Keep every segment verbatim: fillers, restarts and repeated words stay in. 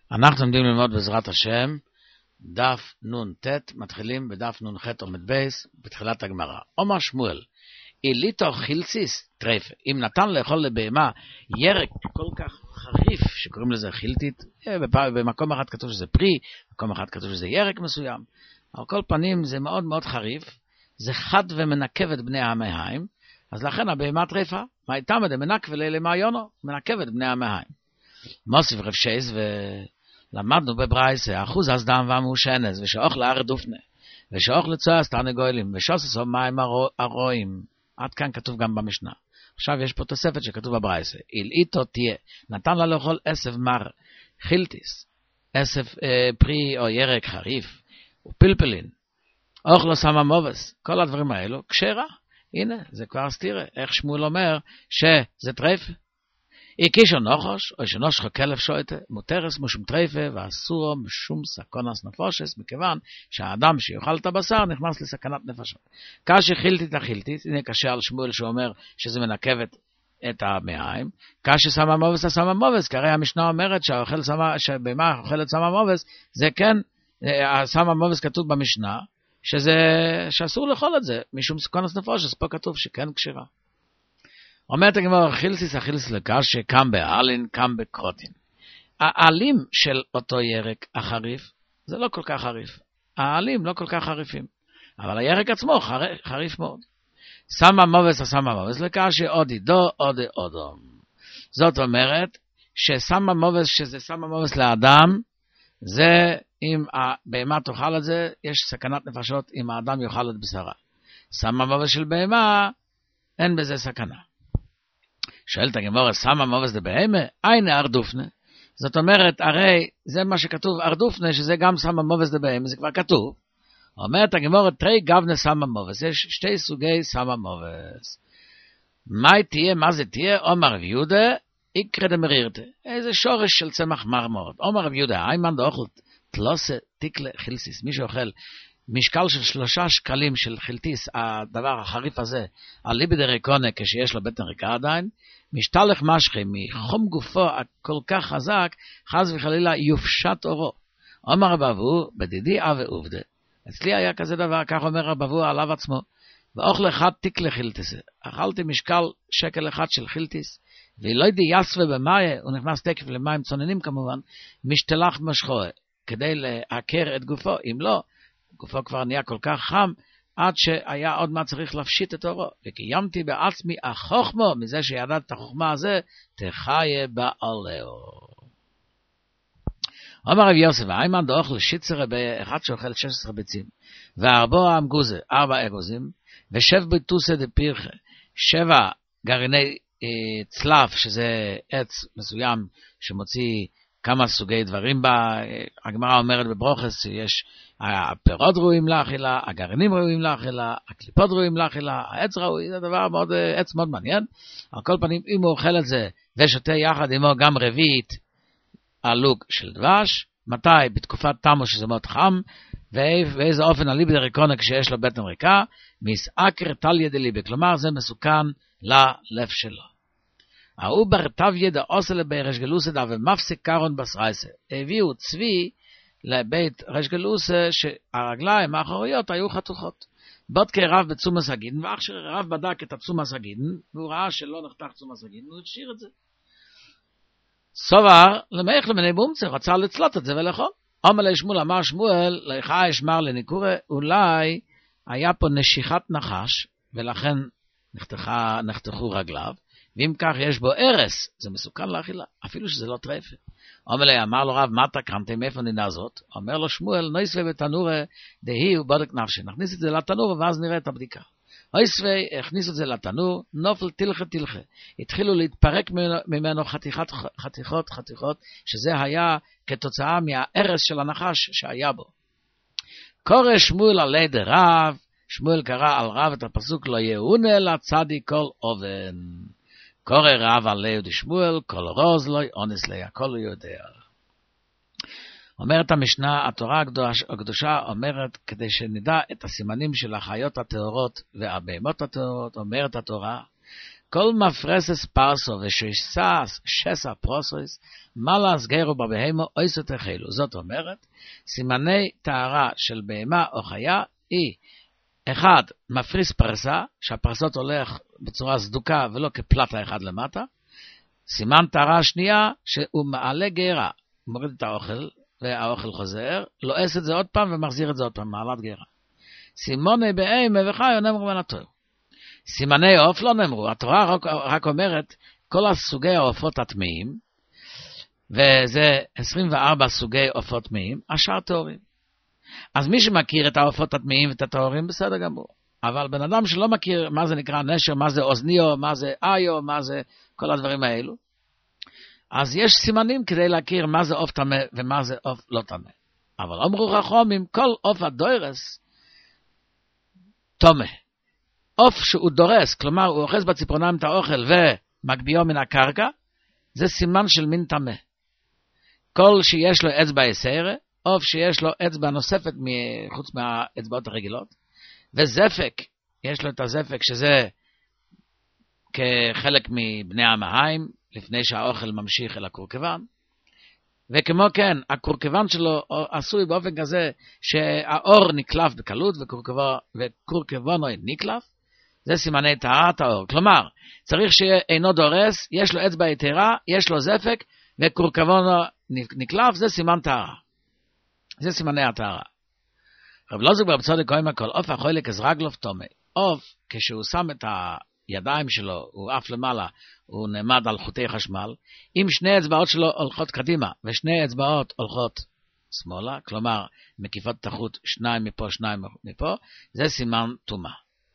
אנחנו עומדים ללמוד בעזרת השם, דף נון תת, מתחילים בדף נון חת עומד בייס, בתחילת הגמרא. אומר שמואל, איליתו חילציס טרפה, אם נתן לאכול לבהמה ירק כל כך חריף, שקוראים לזה חילתית, במקום אחד כתוב שזה פרי, במקום אחד כתוב שזה ירק מסוים, על כל פנים זה מאוד מאוד חריף, זה חד ומנקב את בני המהיים, אז לכן הבהמה טרפה, מה הייתה מדי מנקב לילה מעיונו, מנקב את בני המהיים. מוסיף רב שייס ולמדנו בברייסה, אחוז הסדם והמושנס, ושאוכל האר דופנה, ושאוכל צועס תרנגולים, ושוסס מים הרועים. עד כאן כתוב גם במשנה. עכשיו יש פה תוספת שכתוב בברייסה. איל איתו תהיה, נתן לה לאכול עשב מר, חילטיס, עשב אה, פרי או ירק חריף, ופלפלין, אוכלו סמה מובס, כל הדברים האלו, כשרה. הנה, זה כבר סתירה. איך שמואל אומר שזה טרפה? איקישו נוחוש, או שנושכו כלף שויטה, מותרס משום טרפה, ואסורו משום סקונס נפושס, מכיוון שהאדם שיאכל את הבשר נכנס לסכנת נפשות. כאשר חילתית החילתית, הנה קשה על שמואל שאומר שזה מנקבת את המהיים, כאשר סמה מובס הסמה מובס, כי הרי המשנה אומרת שהאוכל סמה, שבמה אוכלת סמה מובס, זה כן, הסמה מובס כתוב במשנה, שזה, שאסור לאכול את זה, משום סקונס נפושס, פה כתוב שכן כשרה. אומרת הגמרא, חילסיס החילס לקש שקם באלין, קם בקרוטין. העלים של אותו ירק החריף, זה לא כל כך חריף. העלים לא כל כך חריפים. אבל הירק עצמו חריף, חריף מאוד. סמה מובס הסמה מובס לקש עודי דו עודי עודו. זאת אומרת, שסמה מובס, שזה סמה מובס לאדם, זה אם הבהמה תאכל את זה, יש סכנת נפשות אם האדם יאכל את בשרה. סמה מובס של בהמה, אין בזה סכנה. שואלת הגמרא, סמה מובס דבהמה, אין ארדופנה. זאת אומרת, הרי זה מה שכתוב ארדופנה, שזה גם סמה מובס דבהמה, זה כבר כתוב. אומרת הגמרא, תרי גבנה סמה מובס, יש שתי סוגי סמה מובס. מה תהיה, מה זה תהיה? אומר רב יהודה, איקרא דמרירתא. איזה שורש של צמח מר מאוד. אומר רב יהודה, איימן דאוכל תלוסה תיקלה חילסיס. מי שאוכל משקל של שלושה שקלים של חילטיס, הדבר החריף הזה, על ליבי דרקונה, כשיש לו בטן ריקה עדיין, משתלך משכי מחום גופו כל כך חזק, חז וחלילה יופשט אורו. אומר רב אבו, בדידי אבי עובדה. אצלי היה כזה דבר, כך אומר רב אבו עליו עצמו, ואוכל אחד תיקלה חילטיס. אכלתי משקל שקל אחד של חילטיס, ולא ידי יסווה במאיה, הוא נכנס תקף למים צוננים כמובן, משתלח משכוה, כדי להכר את גופו, אם לא, גופו כבר נהיה כל כך חם, עד שהיה עוד מה צריך להפשיט את אורו. וקיימתי בעצמי החוכמו, מזה שידעת את החוכמה הזה, תחיה בעולהו. אומר רב יוסף, איימן דאוכל שיצרה באחד שאוכל שש עשרה ביצים, וארבעה אמגוזה, ארבע אגוזים, ושב ביטוסה דפירחה, שבע גרעיני אה, צלף, שזה עץ מסוים שמוציא כמה סוגי דברים בה. הגמרא אומרת בברוכס שיש הפירות ראויים לאכילה, הגרעינים ראויים לאכילה, הקליפות ראויים לאכילה, העץ ראוי, זה דבר מאוד, עץ מאוד מעניין. על כל פנים, אם הוא אוכל את זה ושותה יחד עמו גם רביעית הלוג של דבש, מתי? בתקופת תמוז שזה מאוד חם, ואיזה אופן הליבי דרקונה כשיש לו בטן ריקה, מסעקר טליה דליבי, כלומר זה מסוכן ללב שלו. העובר טביה דעושה לבי רשגלוסה דה ומפסיק קרון בסרייסה. הביאו צבי לבית רשגלוסה שהרגליים האחוריות היו חתוכות. בודקי רב בצומס הגידן, ואח שרב בדק את הצומס הגידן, והוא ראה שלא נחתך צומס הגידן, הוא השאיר את זה. סובר, למייך למני בומצה, רצה לצלות את זה ולאכול. אומר לשמואל, אמר שמואל, לך אשמר לניקורה, אולי היה פה נשיכת נחש, ולכן נחתכה, נחתכו רגליו, ואם כך יש בו ערס, זה מסוכן לאכילה, אפילו שזה לא טרפה. אומר לי, אמר לו רב, מה תקרמתם, איפה נינה זאת? אומר לו שמואל, נויסווי בתנורה, דהי הוא בודק נפשי. נכניס את זה לתנור, ואז נראה את הבדיקה. נויסווי, הכניס את זה לתנור, נופל תלכה תלכה. התחילו להתפרק ממנו חתיכות, חתיכות, חתיכות, שזה היה כתוצאה מהערס של הנחש שהיה בו. קורא שמואל עלי דרב, שמואל קרא על רב את הפסוק, לא יאונה לצדי כל אובן. קורא רב עליהו דשמואל, כל רוז לא אונס לי, הכל הוא יודע. אומרת המשנה, התורה הקדושה אומרת, כדי שנדע את הסימנים של החיות הטהורות והבהמות הטהורות, אומרת התורה, כל מפרסס פרסו ושסס שסה פרוסויס, מלס גרו בבהמה אויסו תחילו. זאת אומרת, סימני טהרה של בהמה או חיה היא, אחד, מפריס פרסה, שהפרסות הולך בצורה סדוקה ולא כפלטה אחד למטה. סימן טהרה השנייה, שהוא מעלה גרה, מוריד את האוכל, והאוכל חוזר, לועס את זה עוד פעם ומחזיר את זה עוד פעם, מעלת גרה. סימוני בהמה וחיה נאמרו בין התורה. סימני עוף לא נאמרו, התורה רק, רק אומרת כל הסוגי העופות הטמאים, וזה עשרים וארבע סוגי עופות טמאים, השאר טהורים. אז מי שמכיר את העופות הטמאים ואת הטהורים, בסדר גמור. אבל בן אדם שלא מכיר מה זה נקרא נשר, מה זה אוזניו, מה זה איו, מה זה כל הדברים האלו, אז יש סימנים כדי להכיר מה זה עוף טמא ומה זה עוף לא טמא. אבל אמרו חכמים, כל עוף הדוירס טמא. עוף שהוא דורס, כלומר הוא אוחז בציפורניים את האוכל ומגביהו מן הקרקע, זה סימן של מין טמא. כל שיש לו אצבע יסיירה, עוף שיש לו אצבע נוספת חוץ מהאצבעות הרגילות, וזפק, יש לו את הזפק שזה כחלק מבני המהיים, לפני שהאוכל ממשיך אל הקורקבן, וכמו כן, הקורקבן שלו עשוי באופן כזה שהאור נקלף בקלות וקורקבנו נקלף, זה סימני טהרת האור. כלומר, צריך שאינו דורס, יש לו אצבע יתרה, יש לו זפק, וקורקבנו נקלף, זה סימן טהרה. זה סימני הטהרה. רב לוזיק ברב צודק אומר כל עוף החולק אז רגלוף טומא. עוף, כשהוא שם את הידיים שלו, הוא עף למעלה, הוא נעמד על חוטי חשמל, אם שני אצבעות שלו הולכות קדימה, ושני אצבעות הולכות שמאלה, כלומר, מקיפות את החוט, שניים מפה, שניים מפה, זה סימן טומאה.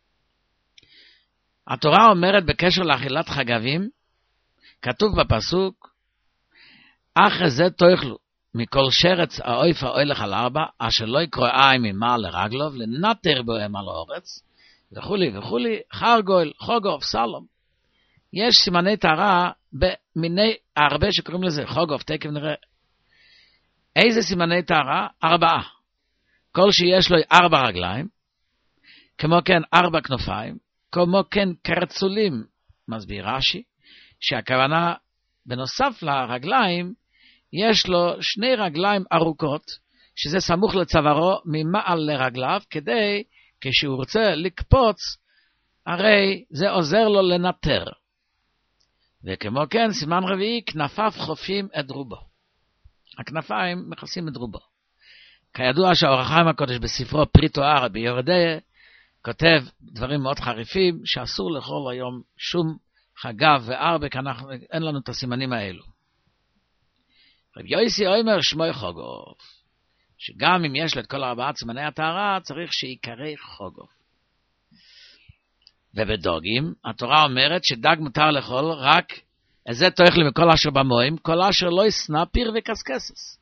התורה אומרת בקשר לאכילת חגבים, כתוב בפסוק, אחרי זה תאכלו, מכל שרץ האויף האוילך על ארבע, אשר לא יקרואי ממעל לרגלוב, לנטר בהם על האורץ, וכולי וכולי, חרגול, חוגוף, סלום. יש סימני טהרה במיני הרבה שקוראים לזה חוגוף, תקף נראה. איזה סימני טהרה? ארבעה. כל שיש לו ארבע רגליים, כמו כן ארבע כנופיים, כמו כן קרצולים, מסביר רש"י, שהכוונה בנוסף לרגליים, יש לו שני רגליים ארוכות, שזה סמוך לצווארו ממעל לרגליו, כדי, כשהוא רוצה לקפוץ, הרי זה עוזר לו לנטר. וכמו כן, סימן רביעי, כנפיו חופים את רובו. הכנפיים מכסים את רובו. כידוע שהאור החיים הקודש בספרו פרי תואר ביורדיה, כותב דברים מאוד חריפים, שאסור לאכול היום שום חגב וארבק, אנחנו, אין לנו את הסימנים האלו. רב יויסי אומר שמוי חוגוף, שגם אם יש לו את כל ארבעת סימני הטהרה, צריך שיקרא חוגוף. ובדוגים, התורה אומרת שדג מותר לאכול רק, זה תאכלו מכל אשר במים, כל אשר לא ישנא פיר וקסקסס.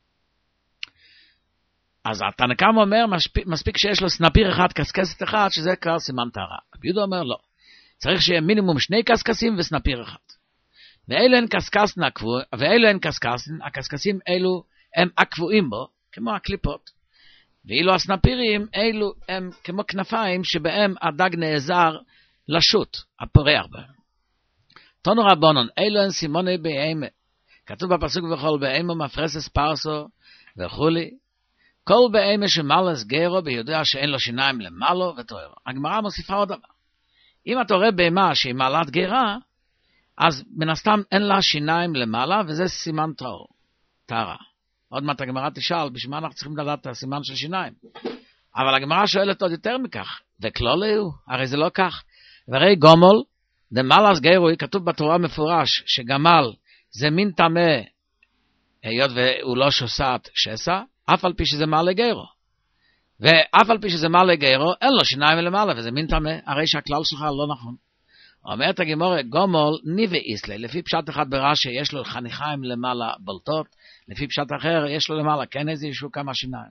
אז התנא קמא אומר, מספיק, מספיק שיש לו סנפיר אחד, קסקסת אחד, שזה כבר סימן טהרה. רבי יהודה אומר לא, צריך שיהיה מינימום שני קסקסים וסנפיר אחד. ואלו הן קסקסים, ואלו הן קסקסים, הקסקסים אלו הם הקבועים בו, כמו הקליפות. ואילו הסנפירים אלו הם כמו כנפיים שבהם הדג נעזר לשוט, הפורח בהם. תנו רבונון, אלו הן סימוני בהמה. כתוב בפסוק וכל בהמה מפרסס פרסו וכולי. כל בהמה שמלס גרו ביודע שאין לו שיניים למעלו ותואר. הגמרא מוסיפה עוד דבר. אם אתה רואה בהמה שהיא מעלת גרה, אז מן הסתם אין לה שיניים למעלה, וזה סימן טהור, טהרה. עוד מעט הגמרא תשאל, בשביל מה אנחנו צריכים לדעת את הסימן של שיניים? אבל הגמרא שואלת עוד יותר מכך, וכלולי הוא, הרי זה לא כך. והרי גומל, דמלס גרו, כתוב בתורה מפורש, שגמל זה מין טמא, היות והוא לא שוסעת שסע, אף על פי שזה מעלה גרו. ואף על פי שזה מעלה גרו, אין לו שיניים למעלה, וזה מין טמא, הרי שהכלל שלך לא נכון. אומרת הגמרא, גומל ניבי איסלי, לפי פשט אחד ברש"י, יש לו חניכיים למעלה בולטות, לפי פשט אחר, יש לו למעלה, כן איזה ישו כמה שיניים.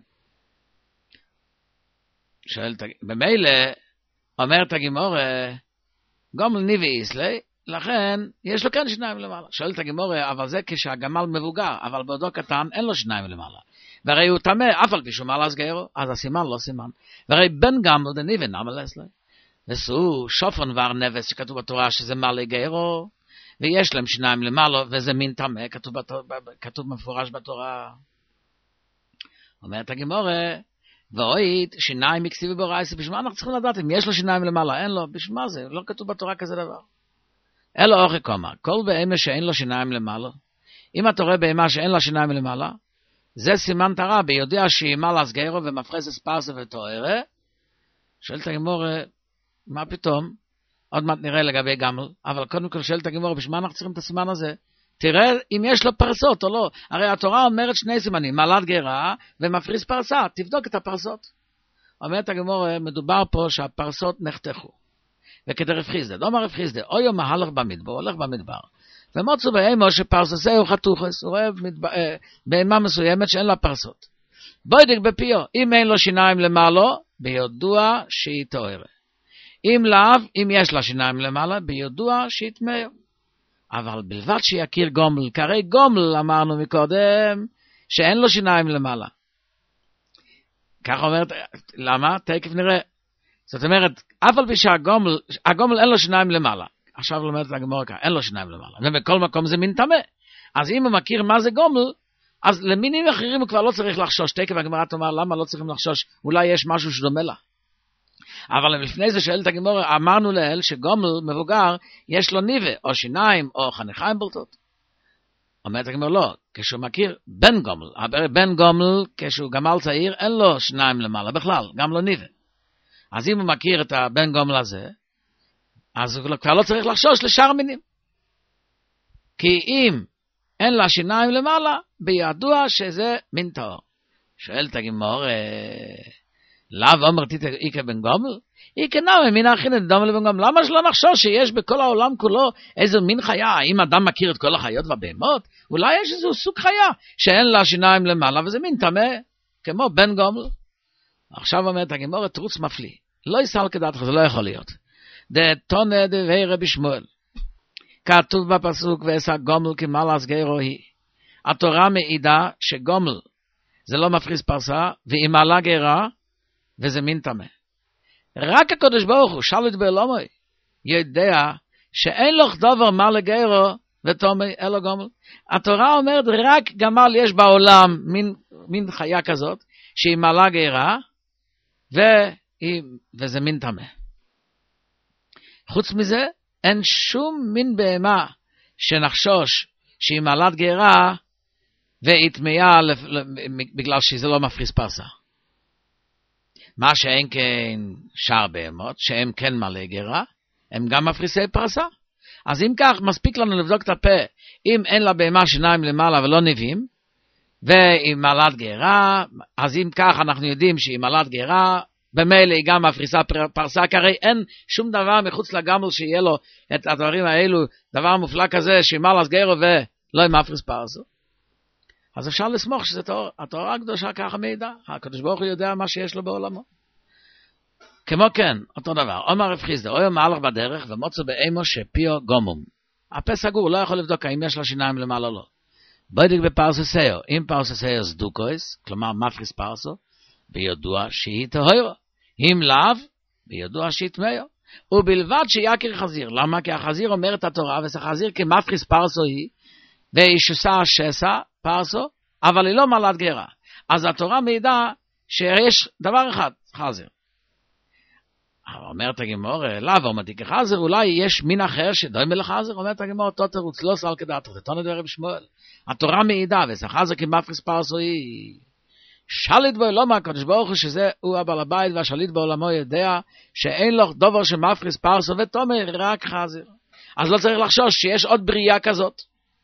שואלת, במילא, אומרת הגמרא, גומל ניבי איסלי, לכן, יש לו כן שיניים למעלה. שואלת הגמרא, אבל זה כשהגמל מבוגר, אבל בעודו קטן, אין לו שיניים למעלה. והרי הוא טמא, אף על פי שהוא מעלה סגרו, אז הסימן לא סימן. והרי בן גמל דניבי נמל אסלי. וסו שופן ור נבס שכתוב בתורה שזה מלא גרו, ויש להם שיניים למעלה וזה מין טמא, כתוב, כתוב מפורש בתורה. אומרת הגמורה, ואוית שיניים מקסיבי בורייס, בשביל מה אנחנו צריכים לדעת אם יש לו שיניים למעלה, אין לו, בשביל מה זה? לא כתוב בתורה כזה דבר. אלו אוכי קומה, כל בהמה שאין לו שיניים למעלה, אם אתה רואה בהמה שאין לה שיניים למעלה, זה סימן תרה, ביודע שהיא מלאס גרו ומפרסס פרסה ותוארה. שואלת הגמורה, מה פתאום? עוד מעט נראה לגבי גמל, אבל קודם כל שואלת הגמורה, בשביל מה אנחנו צריכים את הסימן הזה? תראה אם יש לו פרסות או לא. הרי התורה אומרת שני סימנים, מלאת גרה ומפריס פרסה, תבדוק את הפרסות. אומרת הגמורה, מדובר פה שהפרסות נחתכו. וכדרב חיסדה, לא אומר רב חיסדה, או יום ההלך במדבר, הולך במדבר. ומוצאו בהמה שפרססהו חתוכס, הוא רואה בהמה מסוימת שאין לה פרסות. בודק בפיו, אם אין לו שיניים למעלה, ביודוע שהיא טהורה. אם לאו, אם יש לה שיניים למעלה, ביודוע שהיא טמאה. אבל בלבד שיכיר גומל, כרי גומל אמרנו מקודם, שאין לו שיניים למעלה. כך אומרת, למה? תכף נראה. זאת אומרת, אף על פי שהגומל, הגומל אין לו שיניים למעלה. עכשיו לומדת הגמרא כאן, אין לו שיניים למעלה. ובכל מקום זה מין טמא. אז אם הוא מכיר מה זה גומל, אז למינים אחרים הוא כבר לא צריך לחשוש. תכף הגמרא תאמר, למה לא צריכים לחשוש? אולי יש משהו שדומה לה. אבל לפני זה שואלת הגמרא, אמרנו לאל שגומל מבוגר, יש לו ניבה, או שיניים, או חניכיים בולטות. אומרת הגמרא, לא, כשהוא מכיר בן גומל, בן גומל, כשהוא גמל צעיר, אין לו שיניים למעלה בכלל, גם לא ניבה. אז אם הוא מכיר את הבן גומל הזה, אז הוא כבר לא צריך לחשוש לשאר מינים. כי אם אין לה שיניים למעלה, בידוע שזה מין טהור. שואלת הגמרא, לאו אומר תיתא איקה בן גומל? איקה נמי מין הכינת דומה לבן גומל. למה שלא נחשוש שיש בכל העולם כולו איזה מין חיה? האם אדם מכיר את כל החיות והבהמות? אולי יש איזה סוג חיה שאין לה שיניים למעלה, וזה מין טמא, כמו בן גומל. עכשיו אומרת הגמרא, תירוץ מפליא. לא יסל כדעתך, זה לא יכול להיות. דתונא דבי רבי שמואל. כתוב בפסוק, ועשה גומל כמלאס גרו היא. התורה מעידה שגומל זה לא מפריס פרסה, והיא מעלה גרה, וזה מין טמא. רק הקדוש ברוך הוא, שליט בעולמו, יודע שאין לו דבר מעלה גרו וטמא אלא גומל. התורה אומרת, רק גמל יש בעולם מין, מין חיה כזאת, שהיא מעלה גרה, והיא, וזה מין טמא. חוץ מזה, אין שום מין בהמה שנחשוש שהיא מעלת גרה והיא טמאה בגלל שזה לא מפריס פרסה. מה שאין כן שאר בהמות, שהם כן מלא גרה, הם גם מפריסי פרסה. אז אם כך, מספיק לנו לבדוק את הפה, אם אין לה בהמה שיניים למעלה ולא ניבים, והיא מעלת גרה, אז אם כך אנחנו יודעים שהיא מעלת גרה, במילא היא גם מפריסה פרסה, כי הרי אין שום דבר מחוץ לגמל שיהיה לו את הדברים האלו, דבר מופלא כזה, שמלאס גרו ולא עם מפריס פרסה. אז אפשר לסמוך שזה תורה, התורה הקדושה ככה מידע, הקדוש ברוך הוא יודע מה שיש לו בעולמו. כמו כן, אותו דבר, אומר רב חיסדא, אוי מהלך בדרך ומוצא בהמה שפיו גומום. הפה סגור, לא יכול לבדוק האם יש לה שיניים למעלה או לא. בודק בפרססאו, אם פרססאו סדוקויס, כלומר מפריס פרסה, בידוע שהיא טהורה. אם לאו, בידוע שהיא טמאה. ובלבד שיכיר חזיר. למה? כי החזיר אומר את התורה, וזה חזיר כמפריס פרסו היא, והיא שסה שסה פרסו, אבל היא לא מעלת גרה. אז התורה מעידה שיש דבר אחד, חזיר. אומרת הגמרא, לאו, אומרתי כחזיר, אולי יש מין אחר שדומה לחזיר, אומרת הגמרא, אותו תירוץ, לא סל כדעתך, זה תונת רבי שמואל. התורה מעידה, וזה חזיר כמפריס פרסו היא. שליט בעולמו, הקדוש ברוך הוא שזה הוא הבעל הבית, והשליט בעולמו יודע שאין לו דבר שמפריס פרסו וטומא, רק חזיר. אז לא צריך לחשוש שיש עוד בריאה כזאת.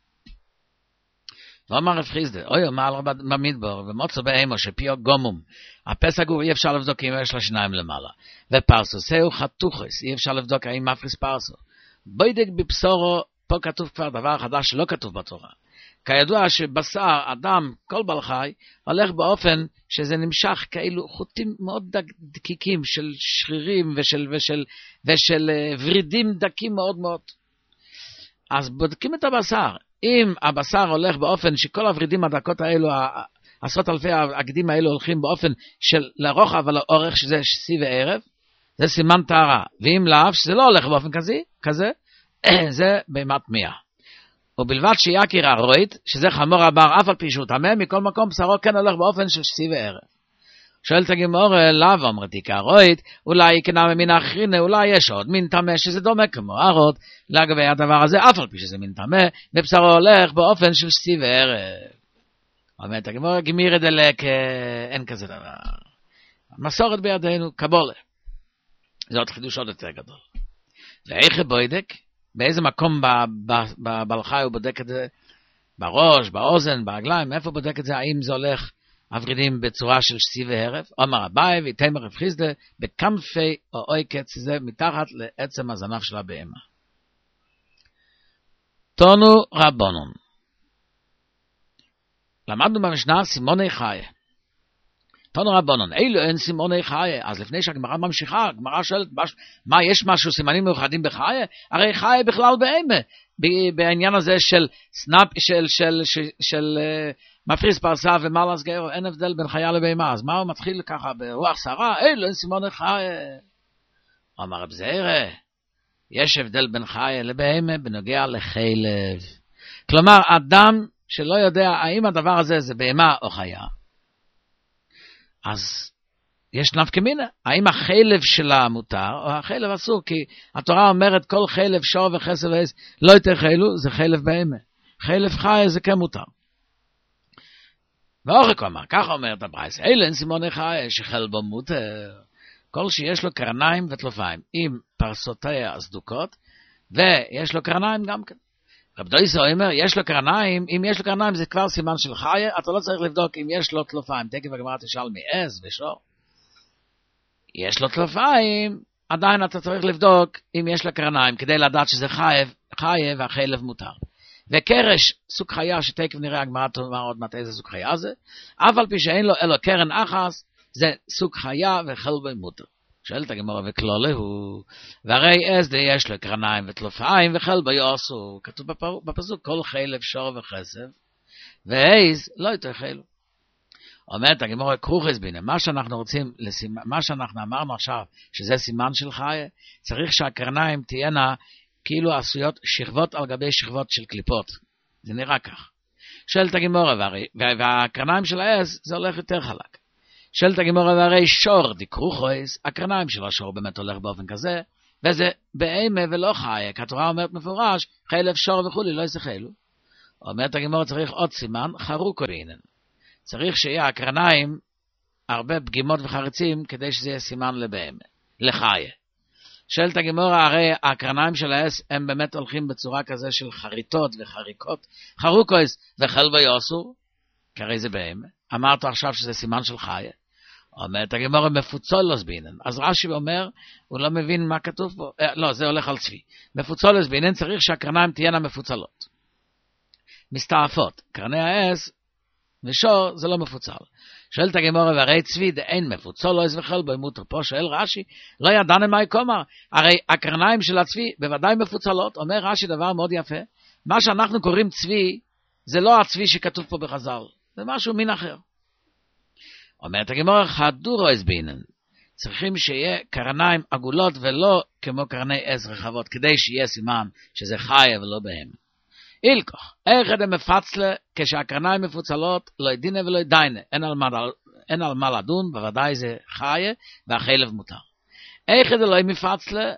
ואומר רב חיסדא, אוי, מעל במדבר, ומוצא בהמה שפיו גומום, הפה סגור, אי אפשר לבדוק אם יש לה שיניים למעלה. ופרסו, זהו חתוכס, אי אפשר לבדוק האם מפריס פרסו. בודק בבשורו, פה כתוב כבר דבר חדש שלא כתוב בתורה. כידוע שבשר, אדם, כל בעל חי, הולך באופן שזה נמשך כאילו חוטים מאוד דקיקים של שרירים ושל, ושל, ושל ורידים דקים מאוד מאוד. אז בודקים את הבשר. אם הבשר הולך באופן שכל הורידים הדקות האלו, עשרות אלפי הגדים האלו הולכים באופן של לרוחב ולאורך, שזה שיא וערב, זה סימן טהרה, ואם לאו שזה לא הולך באופן כזה, כזה זה בהמה טמאה. ובלבד שיכיר הרוית, שזה חמור הבר אף על פי שהוא טמא, מכל מקום בשרו כן הולך באופן של שיא וערב. שואלת הגמור, לאו אומרת עיקר הרוית, אולי כנראה מן האחרין, אולי יש עוד מין טמא שזה דומה כמו הרות, לגבי הדבר הזה, אף על פי שזה מין טמא, ובשרו הולך באופן של שיא וערב. אומרת הגמור, גמירי דלק, אין כזה דבר. מסורת בידינו, קבולה. זה עוד חידוש עוד יותר גדול. ואיך בודק? באיזה מקום בבלחי הוא בודק את זה? בראש, באוזן, בעגליים, איפה בודק את זה? האם זה הולך הוורידים בצורה של שיא וערב? אומר אביי ויתמר רב חיסדא בכנפי או עוקץ, זה מתחת לעצם הזנב של הבהמה. תנו רבונון. למדנו במשנה סימוני חיה. תנו רבונון, אילו אין סימוני חיה. אז לפני שהגמרא ממשיכה, הגמרא שואלת, מה, יש משהו סימנים מיוחדים בחיה? הרי חיה בכלל בהמה. בעניין הזה של סנאפ, של, של, של, של uh, מפריס פרסה ומלס גרו, אין הבדל בין חיה לבהמה. אז מה הוא מתחיל ככה ברוח שרה? אילו אין סימוני חיה. אמר רב זעירא, יש הבדל בין חיה לבהמה בנוגע לחלב. כלומר, אדם שלא יודע האם הדבר הזה זה בהמה או חיה, אז יש נפקא מינה, האם החלב שלה מותר או החלב אסור, כי התורה אומרת כל חלב שור וחסר ועז לא יותר חלו, זה חלב בהמה. חלב חי זה כן מותר. ואורך אמר, ככה אומרת הברייתא, אלה אין סימוני חי שחלבו מותר, כל שיש לו קרניים וטלפיים, עם פרסותיה הסדוקות, ויש לו קרניים גם כן. רב דויסה אומר, יש לו קרניים, אם יש לו קרניים זה כבר סימן של חיה, אתה לא צריך לבדוק אם יש לו טלפיים, תכף הגמרא תשאל מעז ושור. יש לו טלפיים, עדיין אתה צריך לבדוק אם יש לו קרניים, כדי לדעת שזה חיה, חיה והחלב מותר. וקרש, סוג חיה שתכף נראה הגמרא תאמר עוד מעט איזה סוג חיה זה, אף על פי שאין לו אלו קרן אחס, זה סוג חיה וחלב מותר. שואלת הגמרא וכלולה הוא, והרי עז יש לו קרניים וטלפיים וחלב יעשו, כתוב בפסוק כל חלב שור וחסב, ועז לא יותר חלב. אומרת הגמרא כרוכס בינה, מה שאנחנו רוצים, מה שאנחנו אמרנו עכשיו, שזה סימן של חיה, צריך שהקרניים תהיינה כאילו עשויות שכבות על גבי שכבות של קליפות. זה נראה כך. שואלת הגמרא, והקרניים של העז זה הולך יותר חלק. שואלת הגמרא, והרי שור דקרוכויס, הקרניים של השור באמת הולך באופן כזה, וזה בהמה ולא חיה, כי התורה אומרת מפורש, חלב שור וכולי לא יסחלו. אומרת הגמרא, צריך עוד סימן, חרוקו בעינן. צריך שיהיה הקרניים הרבה פגימות וחריצים, כדי שזה יהיה סימן לבהמה, לחיה. שואלת הגמרא, הרי הקרניים של העז הם באמת הולכים בצורה כזה של חריטות וחריקות, חרוקויס וחלבו יעשו, כי הרי זה בהמה. אמרת עכשיו שזה סימן של חיה. אומרת הגמרא מפוצולוס בינן. אז רש"י אומר, הוא לא מבין מה כתוב פה. אה, לא, זה הולך על צבי. מפוצולוס בינן צריך שהקרניים תהיינה מפוצלות. מסתעפות. קרני העז ושור זה לא מפוצל. שואלת הגמרא, והרי צבי דאין מפוצולוס וחלבו מותר. פה שואל רש"י, לא ידענו מה יקומר. הרי הקרניים של הצבי בוודאי מפוצלות. אומר רש"י דבר מאוד יפה. מה שאנחנו קוראים צבי, זה לא הצבי שכתוב פה בחז"ל. זה משהו מין אחר. אומרת הגמרא, חדורויס בינן. צריכים שיהיה קרניים עגולות ולא כמו קרני עז רחבות, כדי שיהיה סימן שזה חיה ולא בהמה. אילכוך, איך אדם מפצלה כשהקרניים מפוצלות, לא ידינה ולא ידיינה, אין על מה, אין על מה לדון, בוודאי זה חיה והחלב מותר. איך אדם לא מפצלה,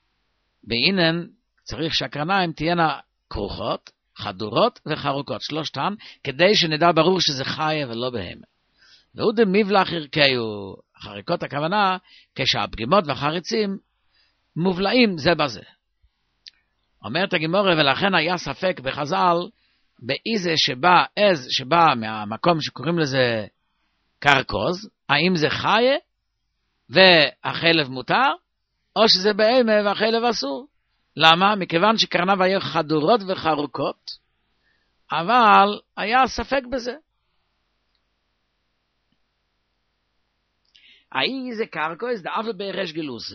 בעינן צריך שהקרניים תהיינה כרוכות, חדורות וחרוקות, שלושתן, כדי שנדע ברור שזה חיה ולא בהמה. והוא דמיבלח ערכיו, חריקות הכוונה, כשהפגימות והחריצים מובלעים זה בזה. אומרת הגמרא, ולכן היה ספק בחז"ל, באיזה שבא, עז שבא מהמקום שקוראים לזה קרקוז, האם זה חיה והחלב מותר, או שזה בהמה והחלב אסור. למה? מכיוון שקרניו היו חדורות וחרוקות, אבל היה ספק בזה. איזה קרקויס דאבל ברש גלוסה.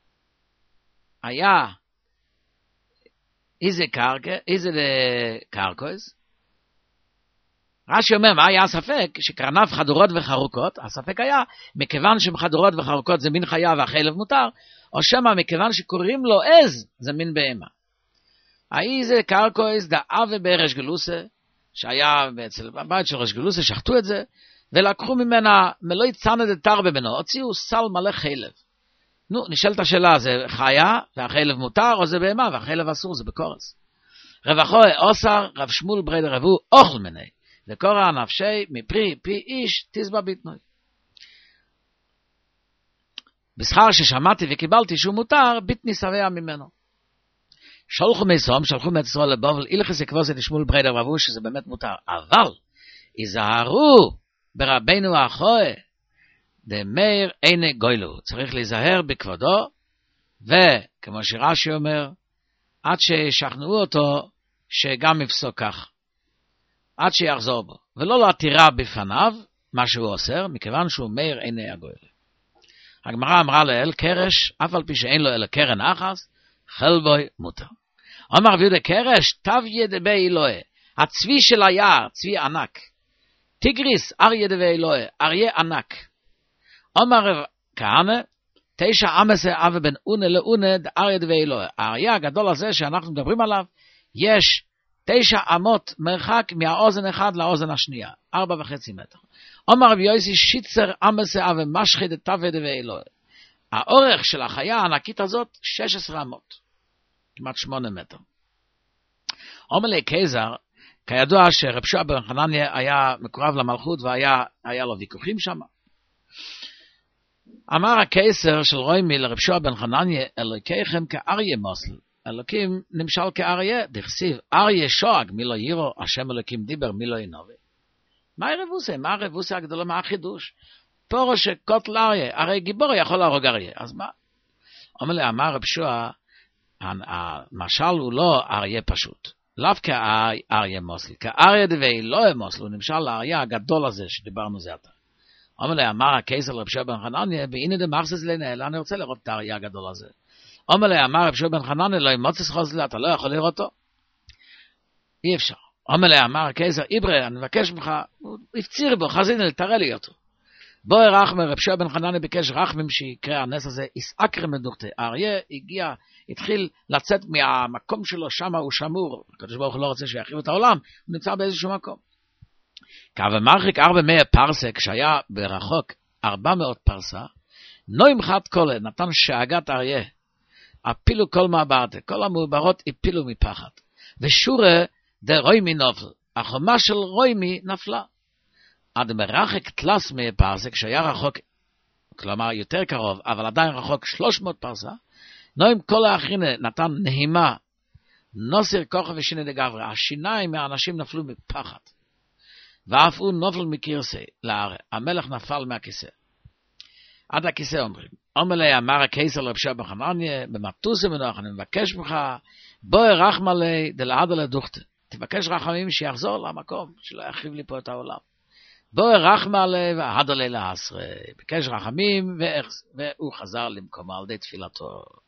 היה איזה קרקע, איזה קרקויס, רש"י אומר, מה היה הספק? שקרניו חדורות וחרוקות, הספק היה, מכיוון שהן חדורות וחרוקות זה מין חיה והחלב מותר, או שמא מכיוון שקוראים לו עז, זה מין בהמה. האי זה קרקויס דאבה ברש גלוסה, שהיה אצל הבית של רש גלוסה, שחטו את זה, ולקחו ממנה מלוא צנד דתר במנו, הוציאו סל מלא חלב. נו, נשאלת השאלה, זה חיה והחלב מותר, או זה בהמה והחלב אסור, זה בקורס. רבחו אוסר, רב שמואל בריידר רבו, אוכל מני, וקורא נפשי מפרי פי איש תזבע ביטנוי. בשכר ששמעתי וקיבלתי שהוא מותר, ביטני שבע ממנו. שלחו מסום, שלחו מישראל לבבל, אילכס יקבוס את שמואל בריידר רבו, שזה באמת מותר. אבל, יזהרו ברבנו האחוי, דמאיר איני גוילו, צריך להיזהר בכבודו, וכמו שרש"י אומר, עד שישכנעו אותו, שגם יפסוק כך, עד שיחזור בו, ולא להתירה בפניו, מה שהוא אוסר, מכיוון שהוא מאיר איני הגוילו. הגמרא אמרה לאל קרש, אף על פי שאין לו אלא קרן אחס, חלבוי מותר. אומר רב יהודה קרש, תביא דבי אלוהי, הצבי של היער, צבי ענק. טיגריס, אריה דבי אלוהי, אריה ענק. אומר רב כהנא, תשע עמסי אבי בן אונה לאונה דאריה דבי אלוהי. האריה הגדול הזה שאנחנו מדברים עליו, יש תשע אמות מרחק מהאוזן אחד לאוזן השנייה, ארבע וחצי מטר. אומר רב יוסי, שיצר עמסי אבי משחי דתבי דבי אלוהי. האורך של החיה הענקית הזאת, שש עשרה אמות, כמעט שמונה מטר. אומר לי קייזר, כידוע שרב שועה בן חנניה היה מקורב למלכות, והיה היה לו ויכוחים שם. אמר הקייסר של רוימי לרב שועה בן חנניה, אלוקיכם כאריה מוסל, אלוקים נמשל כאריה, דכסיב, אריה שואג, מי לא יירו, השם אלוקים דיבר, מי לא ינובי. מה הרבוסה? מה הרבוסה הגדולה, מה החידוש? פורו שקוטל אריה, הרי גיבור יכול להרוג אריה, אז מה? אומר לי, אמר רב שועה, המשל הוא לא אריה פשוט, לאו כאריה מוסל, כאריה דבי לא מוסל, הוא נמשל לאריה הגדול הזה שדיברנו זה עתה. אומר לי, אמר הקייסר לרב שועה בן חנניה, והנה דמחסס לנהל, אני רוצה לראות את האריה הגדול הזה. אומר לי, אמר רב שועה בן חנניה, לא ימוצס חוזלה, אתה לא יכול לראות אותו? אי אפשר. אומר לי, אמר הקייסר, איברה, אני מבקש ממך, הוא הפציר בו, חזינה, תראה לי אותו. בואי רחמי, רב שועה בן חנניה ביקש רחמים שיקרא הנס הזה, יסעקר מדוכתה. האריה הגיע, התחיל לצאת מהמקום שלו, שם הוא שמור, הקדוש ברוך הוא לא רוצה שיחריב את העולם, הוא נמצא באיזשהו מקום. כאבה מרחיק ארבע מאה פרסה, כשהיה ברחוק ארבע מאות פרסה, נוים חד קולה, נתן שאגת אריה, הפילו כל מעברת, כל המעוברות הפילו מפחד. ושורה דרוימי נופל, החומה של רוימי נפלה. עד מרחק תלס מפרסה, כשהיה רחוק, כלומר יותר קרוב, אבל עדיין רחוק שלוש מאות פרסה, נוים כל האחרים נתן נהימה, נוסר כוחה ושיני דגברה, השיניים מהאנשים נפלו מפחד. ואף הוא נופל מקרסי, לארץ, המלך נפל מהכיסא. עד הכיסא אומרים, אומר לי, אמר הקייסר לרב שועה בן חנניה, במטוס מנוח, אני מבקש ממך, בואי רחמה לי דלעדה לדוכתה, תבקש רחמים שיחזור למקום, שלא יחריב לי פה את העולם. בואי רחמה לי ועדה לי לעשרה, ביקש רחמים, והוא חזר למקומו על די תפילתו.